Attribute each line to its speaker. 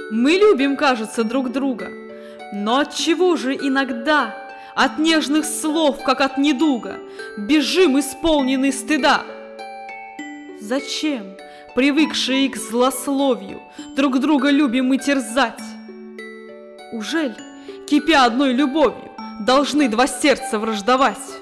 Speaker 1: Мы любим, кажется, друг друга, но отчего же иногда от нежных слов, как от недуга, бежим, исполненный стыда? Зачем, привыкшие к злословию, друг друга любим мы терзать? Ужель, кипя одной любовью, должны два сердца враждовать?